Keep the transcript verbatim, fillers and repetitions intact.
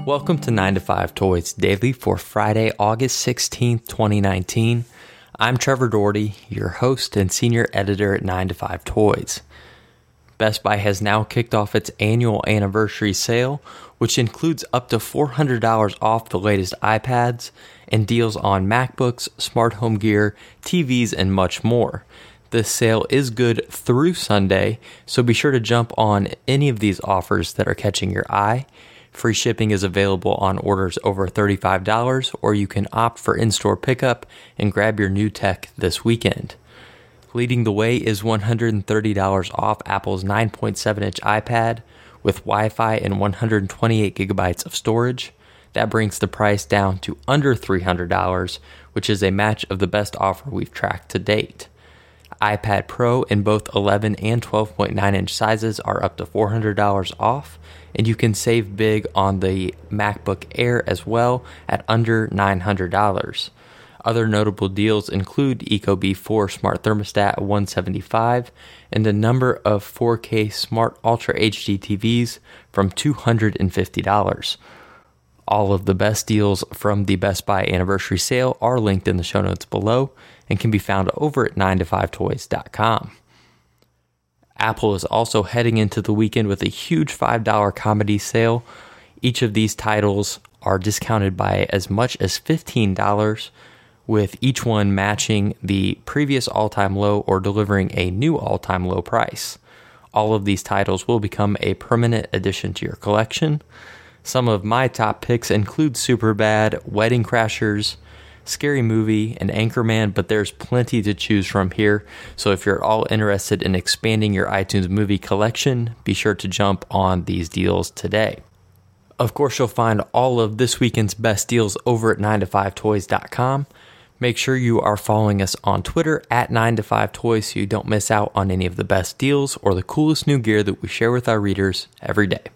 Welcome to nine to five Toys Daily for Friday, August sixteenth, twenty nineteen. I'm Trevor Doherty, your host and senior editor at nine to five Toys. Best Buy has now kicked off its annual anniversary sale, which includes up to four hundred dollars off the latest iPads and deals on MacBooks, smart home gear, T Vs, and much more. This sale is good through Sunday, so be sure to jump on any of these offers that are catching your eye. Free shipping is available on orders over thirty-five dollars, or you can opt for in-store pickup and grab your new tech this weekend. Leading the way is one hundred thirty dollars off Apple's nine point seven inch iPad with Wi-Fi and one hundred twenty-eight gigabytes of storage. That brings the price down to under three hundred dollars, which is a match of the best offer we've tracked to date. iPad Pro in both eleven and twelve point nine inch sizes are up to four hundred dollars off, and you can save big on the MacBook Air as well at under nine hundred dollars. Other notable deals include Ecobee four Smart Thermostat at one hundred seventy-five dollars and a number of four K Smart Ultra H D T Vs from two hundred fifty dollars. All of the best deals from the Best Buy anniversary sale are linked in the show notes below and can be found over at nine to five toys dot com. Apple is also heading into the weekend with a huge five dollar comedy sale. Each of these titles are discounted by as much as fifteen dollars, with each one matching the previous all-time low or delivering a new all-time low price. All of these titles will become a permanent addition to your collection. Some of my top picks include Superbad, Wedding Crashers, Scary Movie, and Anchorman, but there's plenty to choose from here, so if you're all interested in expanding your iTunes movie collection, be sure to jump on these deals today. Of course, you'll find all of this weekend's best deals over at nine to five toys dot com. Make sure you are following us on Twitter at nine to five toys so you don't miss out on any of the best deals or the coolest new gear that we share with our readers every day.